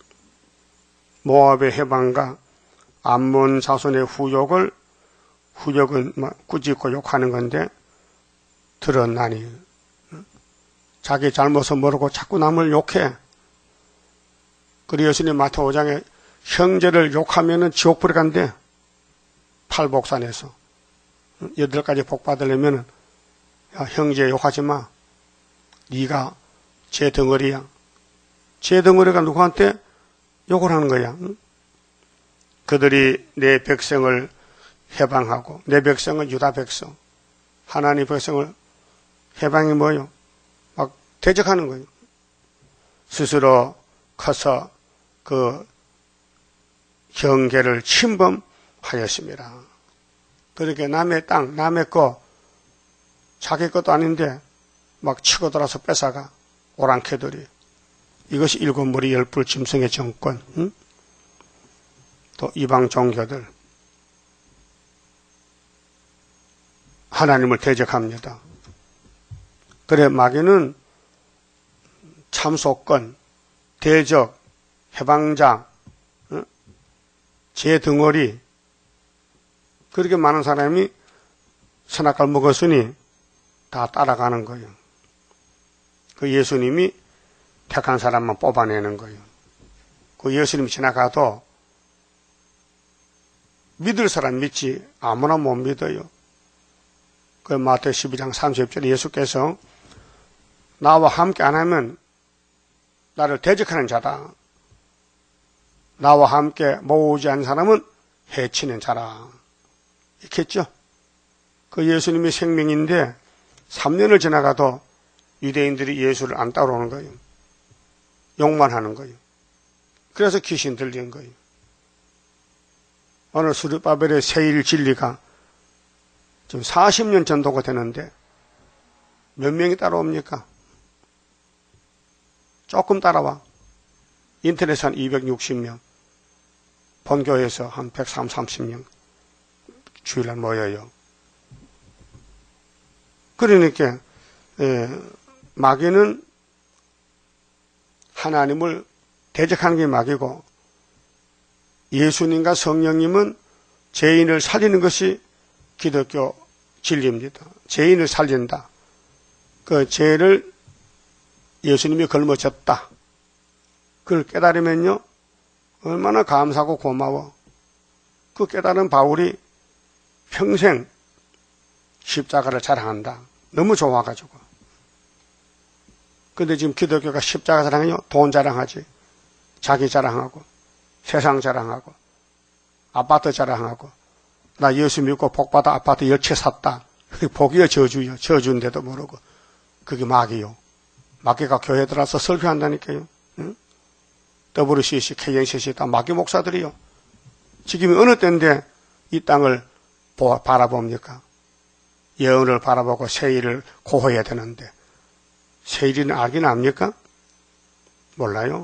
모압의 해방과 암몬 자손의 후욕을, 후욕은 꾸짖고 욕하는 건데 들었나니 자기 잘못을 모르고 자꾸 남을 욕해. 그리고 예수님 마태오 장에 형제를 욕하면은 지옥불에 간대. 팔복산에서 여덟 가지 복 받으려면은 야, 형제 욕하지 마. 네가 제 덩어리야. 제 덩어리가 누구한테 욕을 하는 거야. 응? 그들이 내 백성을 해방하고 내 백성은 유다 백성. 하나님 백성을 해방이 뭐요? 막 대적하는 거예요. 스스로 커서 그 경계를 침범하였습니다. 그렇게 남의 땅, 남의 거, 자기 것도 아닌데 막 치고 들어서 뺏어가. 오랑캐들이. 이것이 일곱 머리 열불 짐승의 정권. 응? 또 이방 종교들. 하나님을 대적합니다. 그래 마귀는 참소권, 대적, 해방자, 응? 제 덩어리. 그렇게 많은 사람이 선악과를 먹었으니 다 따라가는 거예요. 그 예수님이 택한 사람만 뽑아내는 거예요. 그 예수님 지나가도 믿을 사람 믿지 아무나 못 믿어요. 그 마태복음 십이 장 삼십 절에 예수께서 나와 함께 안 하면 나를 대적하는 자다. 나와 함께 모으지 않은 사람은 해치는 자라. 이렇게 했죠. 그 예수님이 생명인데 삼 년을 지나가도 유대인들이 예수를 안 따라오는 거예요. 욕만 하는 거예요. 그래서 귀신 들린 거예요. 오늘 스룹바벨의 세일 진리가 지금 사십 년 전도가 되는데 몇 명이 따라옵니까? 조금 따라와. 인터넷에 한 이백육십 명, 본교에서 한 백삼십, 삼십 명 주일날 모여요. 그러니까 예, 마귀는 하나님을 대적하는 게 마귀고 예수님과 성령님은 죄인을 살리는 것이 기독교 진리입니다. 죄인을 살린다. 그 죄를 예수님이 걸머졌다. 그걸 깨달으면요 얼마나 감사하고 고마워. 그 깨달은 바울이 평생 십자가를 자랑한다. 너무 좋아가지고. 근데 지금 기독교가 십자가 자랑해요. 돈 자랑하지. 자기 자랑하고 세상 자랑하고 아파트 자랑하고 나 예수 믿고 복받아 아파트 열 채 샀다. 복이요 저주요. 저주인데도 모르고. 그게 마귀요. 마귀가 교회 들어와서 설교한다니까요. 응? 더블유씨씨, 케이엔씨씨 다 마귀 목사들이요. 지금이 어느 때인데 이 땅을 바라봅니까? 예언을 바라보고 세일을 고호해야 되는데 세일이는 알긴 압니까? 몰라요.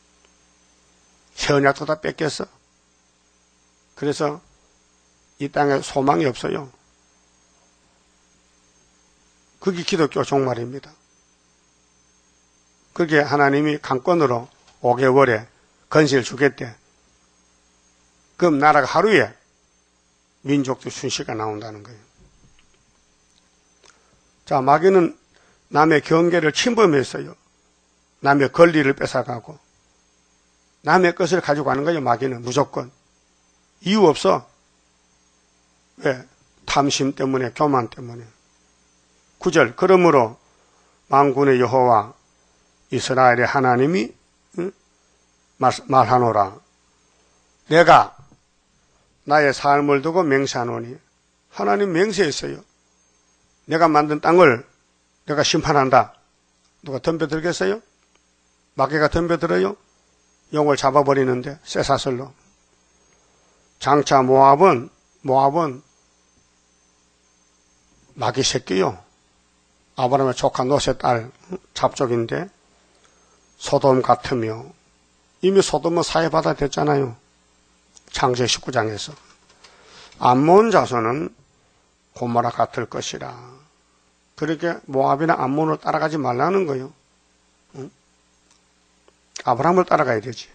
새 언약도 다 뺏겼어. 그래서 이 땅에 소망이 없어요. 그게 기독교 종말입니다. 그게 하나님이 강권으로 오 개월에 건세를 주겠대. 그럼 나라가 하루에 민족도 순식가 나온다는 거예요. 자, 마귀는 남의 경계를 침범했어요. 남의 권리를 뺏어가고 남의 것을 가지고 가는 거예요. 마귀는 무조건. 이유 없어. 왜? 탐심 때문에, 교만 때문에. 구 절 그러므로 만군의 여호와 이스라엘의 하나님이 응? 말, 말하노라. 내가 나의 삶을 두고 맹세하노니. 하나님 맹세했어요. 내가 만든 땅을 내가 심판한다. 누가 덤벼들겠어요? 마귀가 덤벼들어요? 용을 잡아버리는데 쇠사슬로. 장차 모압은 모압은 마귀 새끼요. 아브라함의 조카 롯의 딸 잡족인데 소돔 같으며 이미 소돔은 사해바다 됐잖아요. 창세기 십구 장에서. 암몬 자손은 고모라 같을 것이라. 그렇게 모압이나 암몬을 따라가지 말라는 거예요. 응? 아브라함을 따라가야 되지.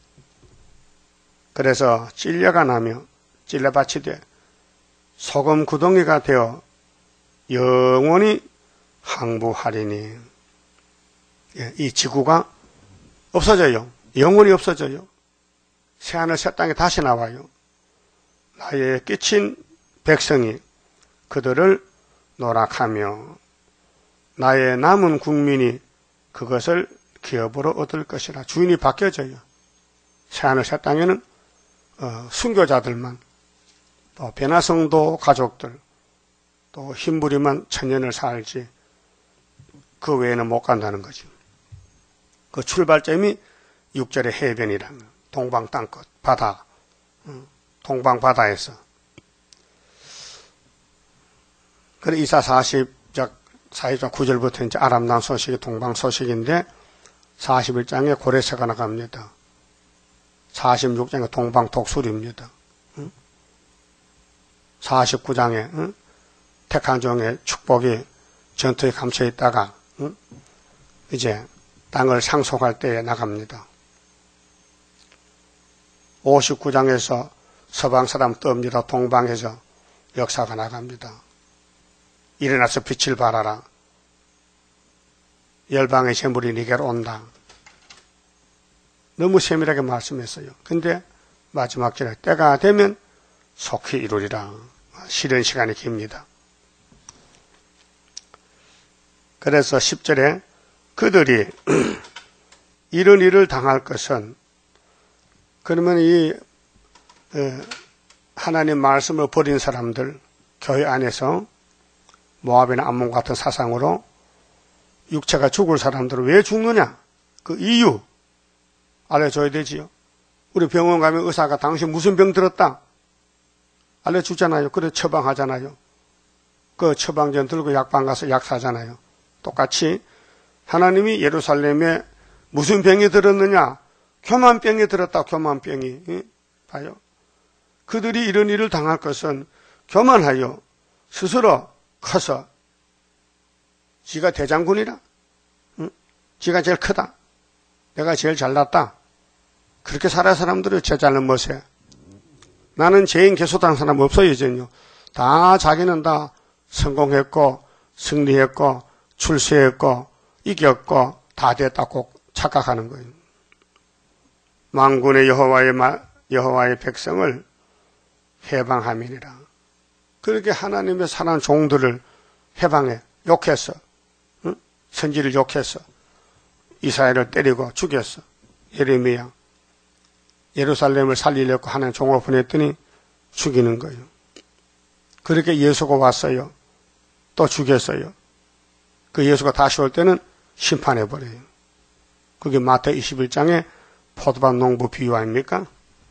그래서 찔려가 나며 찔려밭이 돼 소금 구덩이가 되어 영원히 항부하리니. 예, 이 지구가 없어져요. 영원히 없어져요. 새하늘 새 땅에 다시 나와요. 나의 끼친 백성이 그들을 노락하며 나의 남은 국민이 그것을 기업으로 얻을 것이라. 주인이 바뀌어져요. 새하늘 새 땅에는 어, 순교자들만, 또 베나성도 가족들, 또 흰부리만 천년을 살지 그 외에는 못 간다는 거죠. 그 출발점이 육 절의 해변이라는 동방 땅끝 바다, 동방 바다에서. 그래 이사 사십 장 사십 장 구 절부터 이제 아람난 소식이 동방 소식인데 사십일 장에 고레스가 나갑니다. 사십육 장에 동방 독수리입니다. 사십구 장에 택한 종의 축복이 전투에 감춰 있다가 이제 땅을 상속할 때에 나갑니다. 오십구 장에서 서방 사람 뜹니다. 동방에서 역사가 나갑니다. 일어나서 빛을 발하라. 열방의 재물이 네게로 온다. 너무 세밀하게 말씀했어요. 근데 마지막 절에 때가 되면 속히 이루리라. 실현 시간이 깁니다. 그래서 십 절에 그들이 이런 일을 당할 것은, 그러면 이 하나님 말씀을 버린 사람들, 교회 안에서 모압이나 암몬 같은 사상으로 육체가 죽을 사람들은 왜 죽느냐? 그 이유 알려줘야 되지요. 우리 병원 가면 의사가 당신 무슨 병 들었다? 알려주잖아요. 그래 처방하잖아요. 그 처방전 들고 약방 가서 약 사잖아요. 똑같이 하나님이 예루살렘에 무슨 병이 들었느냐? 교만병이 들었다. 교만병이. 예? 봐요. 그들이 이런 일을 당할 것은 교만하여 스스로 커서 지가 대장군이라, 응? 지가 제일 크다, 내가 제일 잘났다, 그렇게 살아 사람들을 제자는 못해. 나는 죄인 개소당 사람 없어요. 이제는요. 다 자기는 다 성공했고 승리했고 출세했고 이겼고 다 됐다고 착각하는 거예요. 만군의 여호와의 여호와의 백성을 해방함이니라. 그렇게 하나님의 사랑하는 종들을 해방해 욕했어. 응? 선지를 욕했어. 이스라엘을 때리고 죽였어. 예레미야. 예루살렘을 살리려고 하는 종을 보냈더니 죽이는 거예요. 그렇게 예수가 왔어요. 또 죽였어요. 그 예수가 다시 올 때는 심판해버려요. 그게 마태 이십일 장의 포도밭 농부 비유 아닙니까?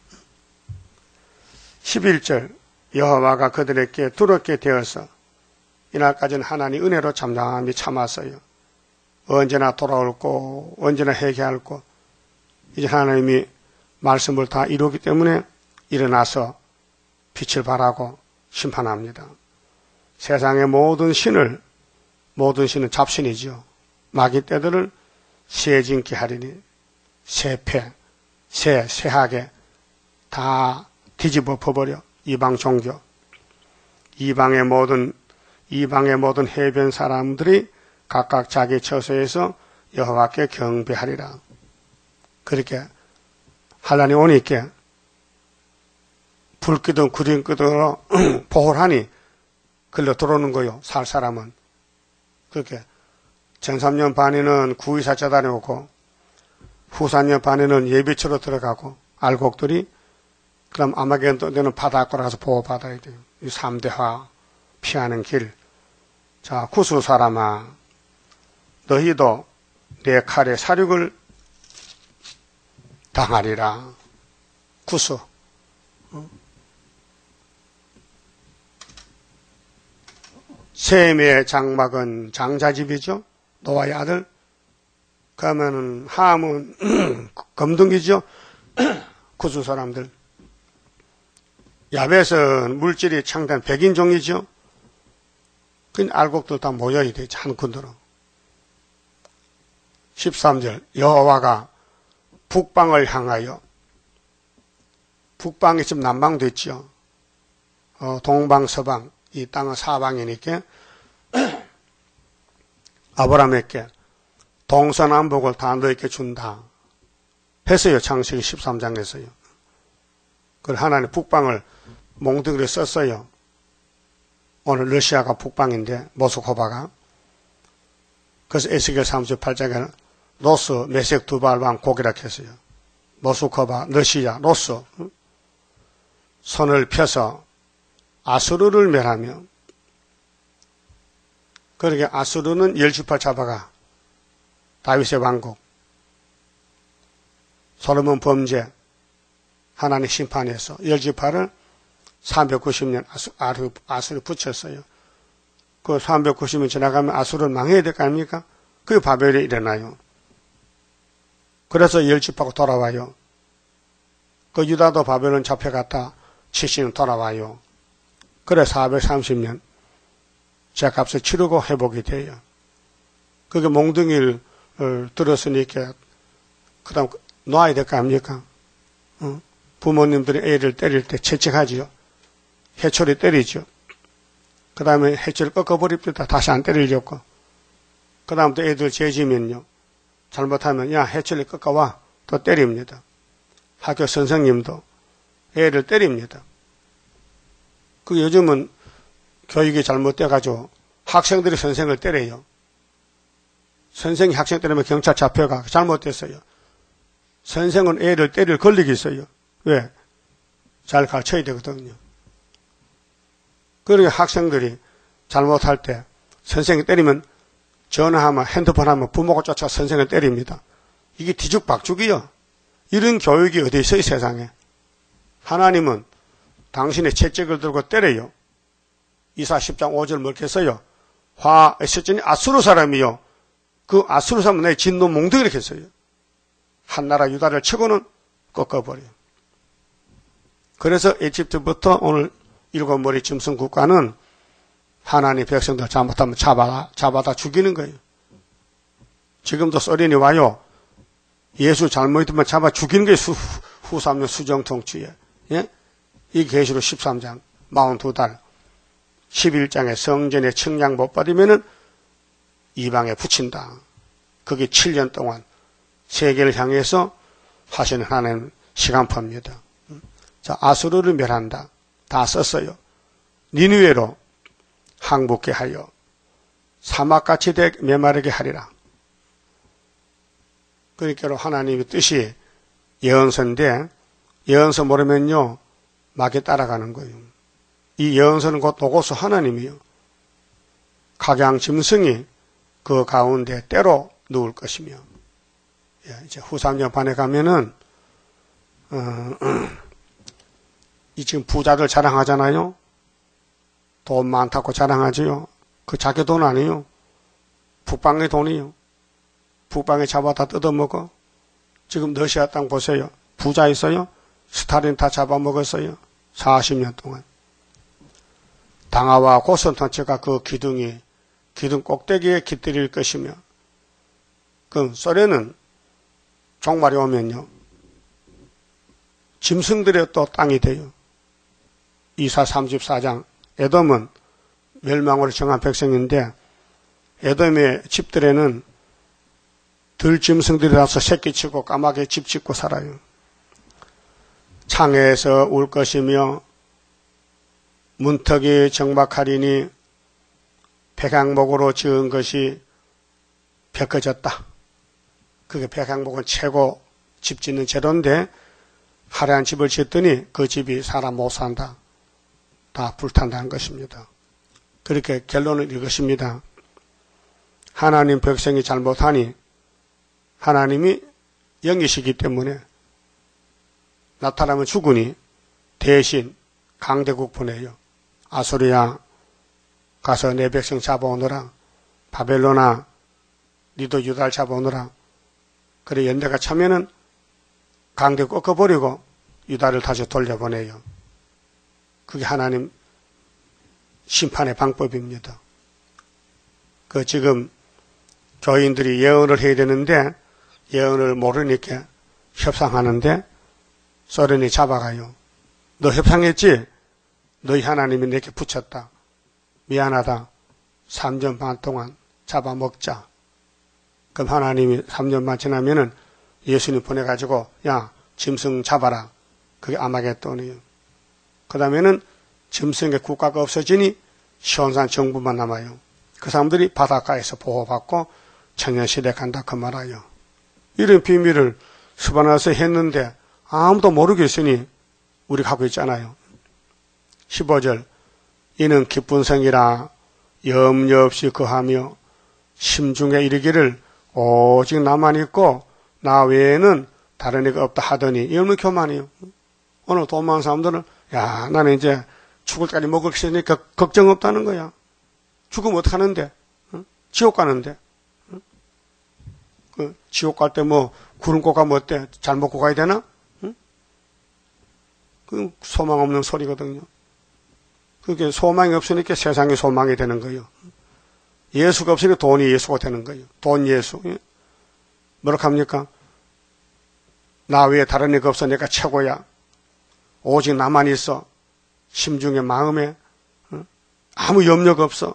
십일 절 여호와가 그들에게 두렵게 되어서 이날까지는 하나님 은혜로 잠잠히 참았어요. 언제나 돌아올 거, 언제나 회개할 거. 이제 하나님이 말씀을 다 이루기 때문에 일어나서 빛을 발하고 심판합니다. 세상의 모든 신을, 모든 신은 잡신이죠. 마귀 떼들을 세진케 하리니 세패, 세, 세하게 다 뒤집어 퍼버려. 이방 종교, 이방의 모든 이방의 모든 해변 사람들이 각각 자기 처소에서 여호와께 경배하리라. 그렇게 한란이 오니까 불 끄든 구름 끄든 보호를 하니 글로 들어오는 거요. 살 사람은. 그렇게 전 삼 년 반에는 구의사 쩌다녀오고 후 삼 년 반에는 예비처로 들어가고 알곡들이 그럼 아마겟돈 되는 바닷가로 가서 보호받아야 돼요. 이 삼대화 피하는 길. 자, 구수 사람아, 너희도 내 칼에 사륙을 당하리라. 구수. 셈의 장막은 장자집이죠. 노아의 아들. 그러면은 함은 검둥이죠. 구수 사람들. 야벳은 물질이 창단 백인종이죠. 그 알곡들 다 모여야 되지, 한 군데로. 십삼 절 여호와가 북방을 향하여, 북방이 지금 남방도 있죠. 어, 동방, 서방, 이 땅은 사방이니까 아브라함에게 동서남북을 다 너에게 준다 했어요. 창세기 십삼 장에서요. 그걸 하나님 북방을 몽둥이를 썼어요. 오늘 러시아가 북방인데 모스크바가. 그래서 에스겔 삼십팔 장에는 로스 메색 두발방 고기라 했어요. 모스크바, 러시아, 로스. 손을 펴서 아수르를 멸하며, 그러게 아수르는 열지파 잡아가 다윗의 왕국, 솔로몬 범죄, 하나님 심판에서 열지파를 삼백구십 년 아수르, 아수르 붙였어요. 그 삼백구십 년 지나가면 아수르는 망해야 될 거 아닙니까? 그게 바벨이 일어나요. 그래서 열지파가 돌아와요. 그 유다도 바벨론 잡혀갔다 칠십 년 돌아와요. 그래 사백삼십 년 죄값을 치르고 회복이 돼요. 그게 몽둥이를 들었으니까 그 다음 놔야 될 거 아닙니까? 어? 부모님들이 애를 때릴 때 채찍하지요. 해초리 때리죠. 그 다음에 해초를 꺾어버립니다. 다시 안 때리려고. 그 다음부터 애들 죄지면요. 잘못하면 야 해초리 꺾어와. 또 때립니다. 학교 선생님도 애를 때립니다. 그 요즘은 교육이 잘못돼가지고 학생들이 선생을 때려요. 선생이 학생 때리면 경찰 잡혀가. 잘못됐어요. 선생은 애를 때릴 권력이 있어요. 왜? 잘 가르쳐야 되거든요. 그러니까 학생들이 잘못할 때 선생이 때리면 전화하면 핸드폰 하면 부모가 쫓아가 선생을 때립니다. 이게 뒤죽박죽이요. 이런 교육이 어디 있어요, 세상에. 하나님은 당신의 채찍을 들고 때려요. 이사 십 장 오 절 뭐렇게 써요? 화 에스전이 아수르 사람이요. 그 아수르 사람은 내 진노 몽둥이 이렇게 써요. 한나라 유다를 치고는 꺾어버려요. 그래서 이집트부터 오늘 일곱 머리 짐승 국가는 하나님 백성들 잘못하면 잡아다, 잡아다 죽이는 거예요. 지금도 소련이 와요. 예수 잘못하면 잡아 죽이는 게 후, 후 삼 년 수정통치에. 예? 이 계시록 십삼 장, 사십이 달, 십일 장에 성전에 측량 못 받으면은 이방에 붙인다. 그게 칠 년 동안 세계를 향해서 하시는 하나님 시간표입니다. 자, 아수르를 멸한다. 다 썼어요. 니느웨로 항복케 하여 사막같이 되 메마르게 하리라. 그러니까 하나님의 뜻이 예언서인데 예언서 모르면요 막에 따라가는 거예요. 이 예언서는 곧 로고스 하나님이요. 각양 짐승이 그 가운데 때로 누울 것이며. 예, 이제 후 삼 년 반에 가면은 어, 이 지금 부자들 자랑하잖아요. 돈 많다고 자랑하지요. 그 자기 돈 아니에요. 북방의 돈이요. 북방에 잡아다 뜯어먹어. 지금 러시아 땅 보세요. 부자 있어요. 스탈린 다 잡아먹었어요. 사십 년 동안. 당하와 고선탄체가 그 기둥이 기둥 꼭대기에 깃들일 것이며, 그 소련은 종말이 오면요 짐승들의 또 땅이 돼요. 이사 삼십사 장 에돔은 멸망으로 정한 백성인데 에돔의 집들에는 들짐승들이 나서 새끼치고 까마귀 집 짓고 살아요. 창에서 울 것이며 문턱이 정박하리니 백향목으로 지은 것이 벽해졌다. 그게 백향목은 최고 집 짓는 재료인데 화려한 집을 짓더니 그 집이 사람 못 산다. 다 불탄다는 것입니다. 그렇게 결론은 이것입니다. 하나님 백성이 잘못하니 하나님이 영이시기 때문에 나타나면 죽으니 대신 강대국 보내요. 아수리야 가서 내 백성 잡아오너라. 바벨론아 니도 유다를 잡아오너라. 그래 연대가 차면은 강대국 꺾어버리고 유다를 다시 돌려보내요. 그게 하나님 심판의 방법입니다. 그 지금 교인들이 예언을 해야 되는데 예언을 모르니까 협상하는데 소련이 잡아가요. 너 협상했지? 너희 하나님이 내게 붙였다. 미안하다. 삼 년 반 동안 잡아먹자. 그럼 하나님이 삼 년 반 지나면은 예수님 보내가지고 야 짐승 잡아라. 그게 아마겟돈이에요. 그 다음에는 짐승의 국가가 없어지니 시온산 정부만 남아요. 그 사람들이 바닷가에서 보호받고 청년시대 간다 그 말아요. 이런 비밀을 스바나서 했는데 아무도 모르겠으니 우리가 하고 있잖아요. 십오 절 이는 기쁜 성이라 염려 없이 거하며 심중에 이르기를 오직 나만 있고 나 외에는 다른 이가 없다 하더니 이 얼마나 교만이에요. 오늘 돈 많은 사람들은 야 나는 이제 죽을 때까지 먹을 수 있으니까 걱정 없다는 거야. 죽으면 어떡하는데? 응? 지옥 가는데. 응? 그 지옥 갈 때 뭐 구름고 가면 어때? 잘 먹고 가야 되나? 응? 그 소망 없는 소리거든요. 그게 소망이 없으니까 세상이 소망이 되는 거예요. 예수가 없으니까 돈이 예수가 되는 거예요. 돈 예수. 예? 뭐라고 합니까? 나 외에 다른 이가 없어. 내가 최고야. 오직 나만 있어. 심중에 마음에 어? 아무 염려가 없어.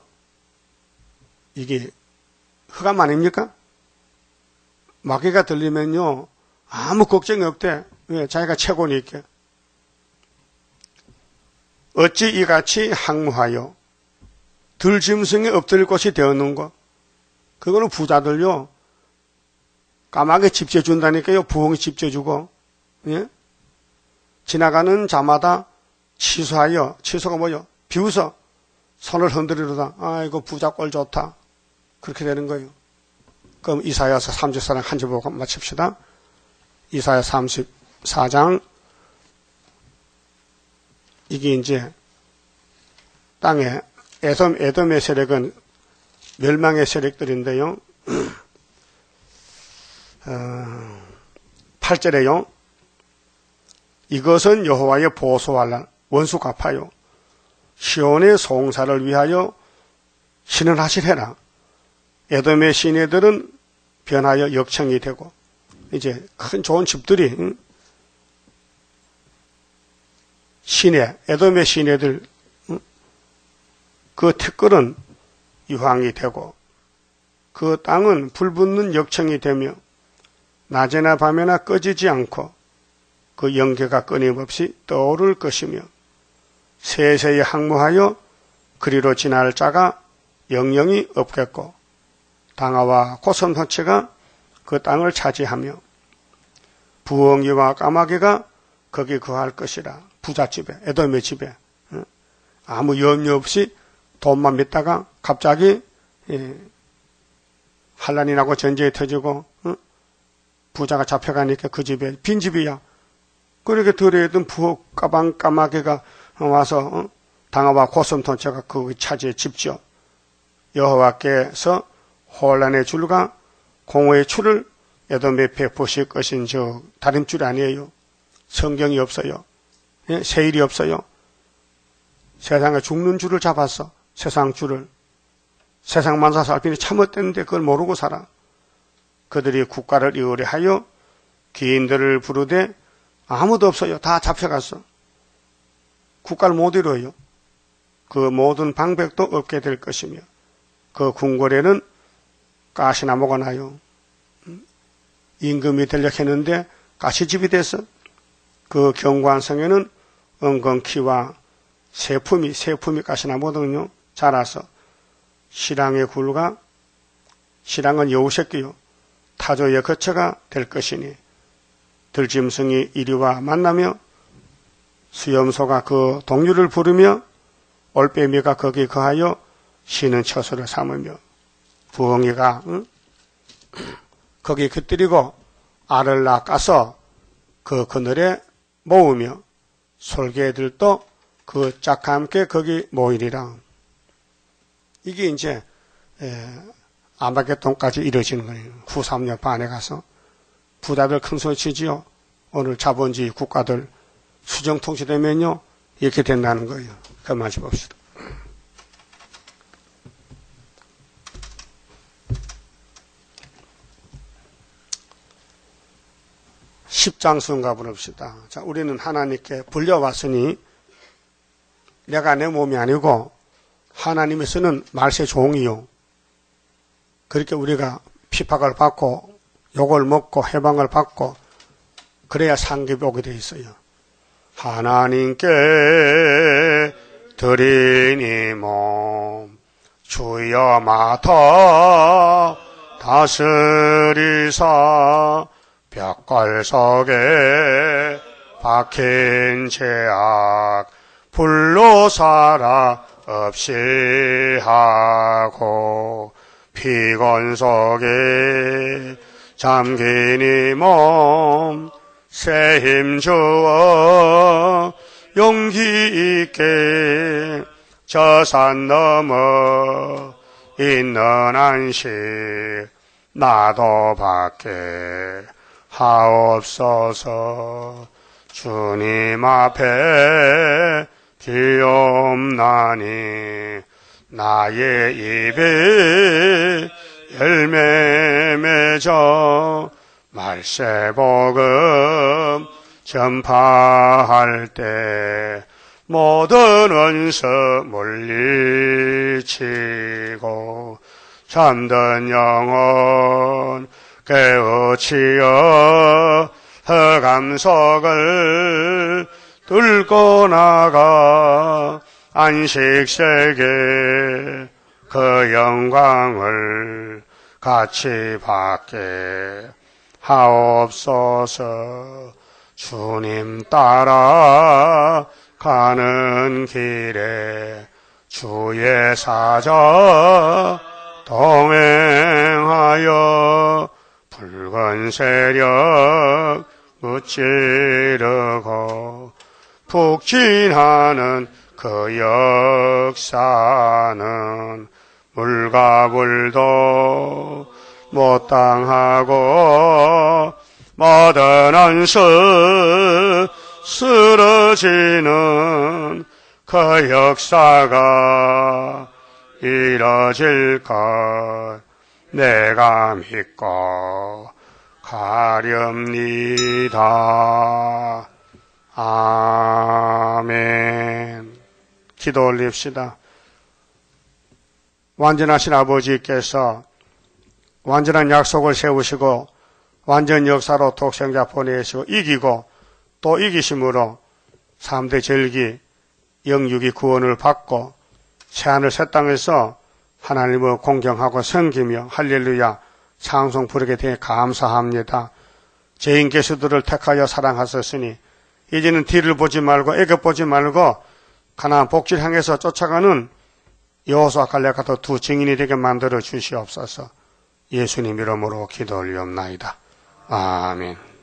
이게 흑암 아닙니까? 마귀가 들리면요 아무 걱정이 없대. 왜? 자기가 최고니까. 어찌 이같이 항무하여 들짐승에 엎드릴 곳이 되었는가? 그거는 부자들요, 까마귀 집 지어준다니까요. 부엉이 집 지어주고, 예? 지나가는 자마다 취소하여, 취소가 뭐요? 비웃어 손을 흔들으려다, 아이고 부자 꼴 좋다, 그렇게 되는 거예요. 그럼 이사야서 삼십사 장 한 절 보고 마칩시다. 이사야 삼십사 장, 이게 이제 땅에 에돔, 에돔의 세력은 멸망의 세력들인데요. 어, 팔 절에요. 이것은 여호와의 보소할 날, 원수 갚아요. 시온의 송사를 위하여 신을 하시리라. 에돔의 시내들은 변하여 역청이 되고, 이제 큰 좋은 집들이, 응? 시내, 에돔의 시내들, 응? 그 티끌은 유황이 되고, 그 땅은 불붙는 역청이 되며, 낮에나 밤에나 꺼지지 않고, 그 연기가 끊임없이 떠오를 것이며, 세세히 항무하여 그리로 지날 자가 영영이 없겠고, 당아와 고슴도치가 그 땅을 차지하며, 부엉이와 까마귀가 거기 거할 것이라. 부잣집에, 에돔의 집에, 아무 염려 없이 돈만 믿다가 갑자기 환란이 나고 전쟁이 터지고 부자가 잡혀가니까 그 집에 빈집이야. 그렇게 들어있던 부엌 까방 까마귀가 와서 당아와 고슴도치가 그 차지에 집죠. 여호와께서 혼란의 줄과 공허의 줄을 에돔에 베푸실 것인 저 다림줄이 아니에요. 성경이 없어요. 예? 세일이 없어요. 세상에 죽는 줄을 잡았어. 세상 줄을. 세상만 사서 알피니 참았댔는데 그걸 모르고 살아. 그들이 국가를 의뢰하여 기인들을 부르되 아무도 없어요. 다 잡혀갔어. 국가를 못 이루어요. 그 모든 방백도 없게 될 것이며, 그 궁궐에는 가시나무가 나요. 임금이 되려고 했는데 가시집이 됐어. 그 경관성에는 은건키와 세품이, 세품이 가시나무거든요. 자라서 시랑의 굴과, 시랑은 여우새끼요, 타조의 거처가 될 것이니, 들짐승이 이리와 만나며 수염소가 그 동류를 부르며 올빼미가 거기 거하여 쉬는 처소를 삼으며, 부엉이가 응? 거기 깃들이고 알을 낚아서 그 그늘에 모으며 솔개들도 그 짝과 함께 거기 모이리라. 이게 이제 아마겟돈까지 이루어지는 거예요. 후 삼 년 반에 가서 부자들 큰 소리 치지요. 오늘 자본주의 국가들 수정 통치되면요 이렇게 된다는 거예요. 그만 봅시다. 십장수인가 부릅시다. 자, 우리는 하나님께 불려왔으니 내가 내 몸이 아니고 하나님이 쓰는 말세 종이요. 그렇게 우리가 핍박을 받고 욕을 먹고 해방을 받고 그래야 상급이 오게 돼 있어요. 하나님께 드리니 몸 주여 맡아 다스리사 벽걸 속에 박힌 죄악 불로 살아 없이 하고 피곤 속에 잠긴 이 몸 새 힘 주어 용기 있게 저 산 넘어 있는 안식 나도 밖에 하옵소서. 주님 앞에 비옵나니 나의 입에 열매 맺어 말세복음 전파할 때 모든 원수 물리치고 잠든 영혼 깨우치어 흑암석을 뚫고 나가 안식세계 그 영광을 같이 받게 하옵소서. 주님 따라 가는 길에 주의 사자 동행하여 붉은 세력 무찌르고 북진하는 그 역사는 물과 불도 못 당하고 모든 안수 쓰러지는 그 역사가 이뤄질 것 내가 믿고 가렵니다. 아멘. 기도 올립시다. 완전하신 아버지께서 완전한 약속을 세우시고 완전 역사로 독생자 보내시고 이기고 또 이기심으로 삼 대 절기 영육이 구원을 받고 새하늘 새 땅에서 하나님을 공경하고 섬기며 할렐루야 찬송 부르게 되어 감사합니다. 죄인 개수들을 택하여 사랑하셨으니 이제는 뒤를 보지 말고 애굽 보지 말고 가나안 복지를 향해서 쫓아가는 여호수아 갈렙 같은 두 증인이 되게 만들어 주시옵소서. 예수님 이름으로 기도 올리옵나이다. 아멘.